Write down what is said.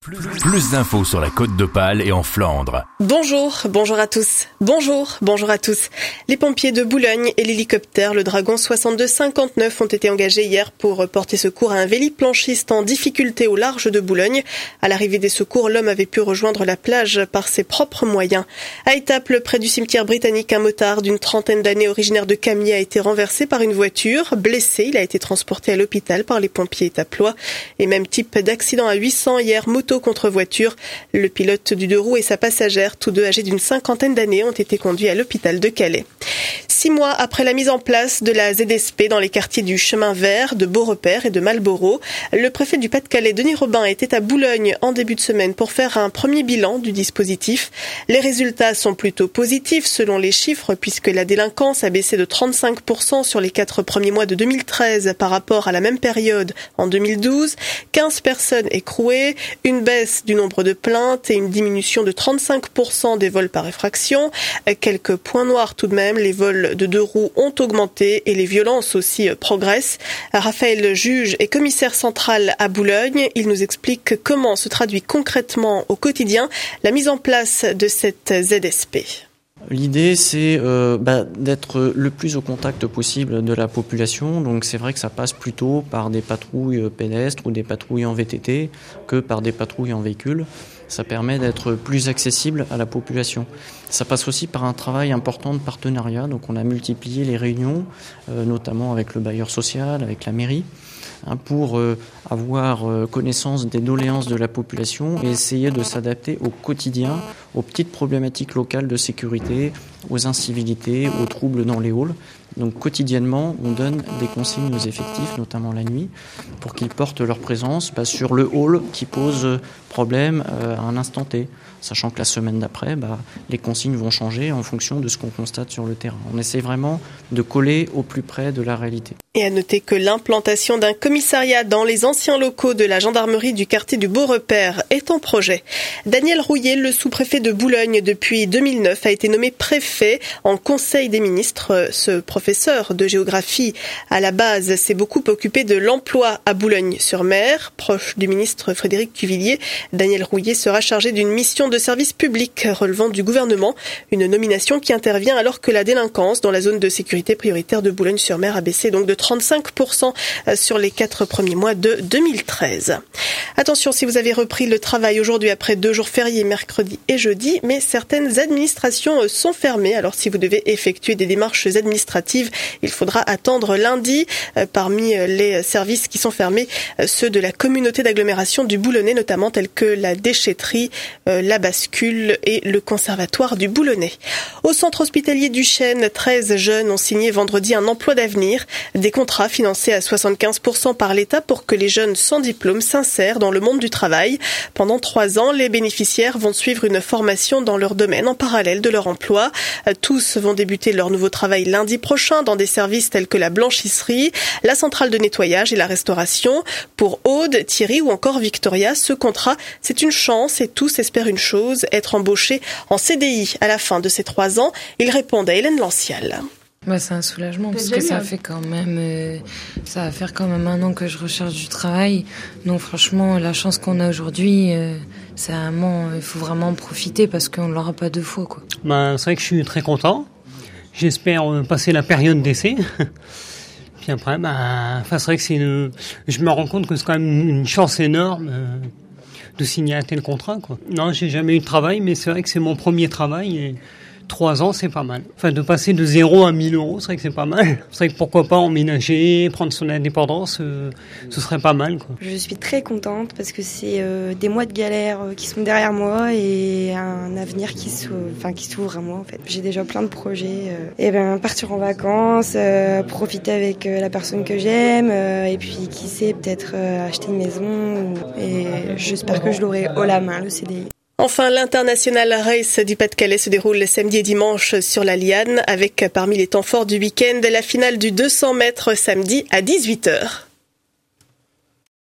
Plus d'infos sur la Côte d'Opale et en Flandre. Bonjour à tous. Bonjour à tous. Les pompiers de Boulogne et l'hélicoptère le Dragon 6259 ont été engagés hier pour porter secours à un véliplanchiste en difficulté au large de Boulogne. À l'arrivée des secours, l'homme avait pu rejoindre la plage par ses propres moyens. À Étaples, près du cimetière britannique, un motard d'une trentaine d'années originaire de Camiers a été renversé par une voiture. Blessé, il a été transporté à l'hôpital par les pompiers étaplois. Et même type d'accident à 800 hier, moto contre voiture. Le pilote du deux roues et sa passagère, tous deux âgés d'une cinquantaine d'années, ont été conduits à l'hôpital de Calais. 6 mois après la mise en place de la ZSP dans les quartiers du Chemin Vert, de Beaurepaire et de Malborough, le préfet du Pas-de-Calais, Denis Robin, était à Boulogne en début de semaine pour faire un premier bilan du dispositif. Les résultats sont plutôt positifs selon les chiffres puisque la délinquance a baissé de 35% sur les 4 premiers mois de 2013 par rapport à la même période en 2012. 15 personnes écrouées, une baisse du nombre de plaintes et une diminution de 35% des vols par effraction. Quelques points noirs tout de même, les vols de deux roues ont augmenté et les violences aussi progressent. Raphaël Juge est commissaire central à Boulogne. Il nous explique comment se traduit concrètement au quotidien la mise en place de cette ZSP. L'idée, c'est d'être le plus au contact possible de la population. Donc c'est vrai que ça passe plutôt par des patrouilles pédestres ou des patrouilles en VTT que par des patrouilles en véhicule. Ça permet d'être plus accessible à la population. Ça passe aussi par un travail important de partenariat. Donc on a multiplié les réunions, notamment avec le bailleur social, avec la mairie, pour avoir connaissance des doléances de la population et essayer de s'adapter au quotidien aux petites problématiques locales de sécurité, aux incivilités, aux troubles dans les halls. Donc quotidiennement, on donne des consignes aux effectifs, notamment la nuit, pour qu'ils portent leur présence sur le hall qui pose problème à un instant T, sachant que la semaine d'après, les consignes vont changer en fonction de ce qu'on constate sur le terrain. On essaie vraiment de coller au plus près de la réalité. Et à noter que l'implantation d'un commissariat dans les anciens locaux de la gendarmerie du quartier du Beaurepaire est en projet. Daniel Rouillet, le sous-préfet de Boulogne depuis 2009, a été nommé préfet en Conseil des ministres. Ce professeur de géographie à la base s'est beaucoup occupé de l'emploi à Boulogne-sur-Mer. Proche du ministre Frédéric Cuvillier, Daniel Rouillet sera chargé d'une mission de service public relevant du gouvernement. Une nomination qui intervient alors que la délinquance dans la zone de sécurité prioritaire de Boulogne-sur-Mer a baissé donc de 35% sur les 4 premiers mois de 2013. Attention, si vous avez repris le travail aujourd'hui après 2 jours fériés, mercredi et jeudi, mais certaines administrations sont fermées. Alors si vous devez effectuer des démarches administratives, il faudra attendre lundi. Parmi les services qui sont fermés, ceux de la communauté d'agglomération du Boulonnais, notamment tels que la déchetterie, la bascule et le conservatoire du Boulonnais. Au centre hospitalier du Chêne, 13 jeunes ont signé vendredi un emploi d'avenir. Des contrats financés à 75% par l'État pour que les jeunes sans diplôme s'insèrent dans le monde du travail. Pendant 3 ans, les bénéficiaires vont suivre une formation dans leur domaine en parallèle de leur emploi. Tous vont débuter leur nouveau travail lundi prochain dans des services tels que la blanchisserie, la centrale de nettoyage et la restauration. Pour Aude, Thierry ou encore Victoria, ce contrat, c'est une chance et tous espèrent une chose, être embauchés en CDI à la fin de ces 3 ans. Ils répondent à Hélène Lancial. C'est un soulagement parce que ça va faire quand même 1 an que je recherche du travail. Donc franchement, la chance qu'on a aujourd'hui, il faut vraiment en profiter parce qu'on ne l'aura pas 2 fois, quoi. C'est vrai que je suis très content. J'espère passer la période d'essai. Puis après, c'est vrai que je me rends compte que c'est quand même une chance énorme de signer un tel contrat, quoi. Non, j'ai jamais eu de travail, mais c'est vrai que c'est mon premier travail et 3 ans, c'est pas mal. De passer de 0 à 1 000 euros, c'est vrai que c'est pas mal. C'est vrai que pourquoi pas emménager, prendre son indépendance, ce serait pas mal, quoi. Je suis très contente parce que c'est des mois de galère qui sont derrière moi et un avenir qui s'ouvre à moi, en fait. J'ai déjà plein de projets. Partir en vacances, profiter avec la personne que j'aime et puis qui sait, peut-être acheter une maison. Et j'espère que je l'aurai haut la main, le CDI. Enfin, l'International Race du Pas-de-Calais se déroule samedi et dimanche sur la Liane avec parmi les temps forts du week-end la finale du 200 mètres samedi à 18h.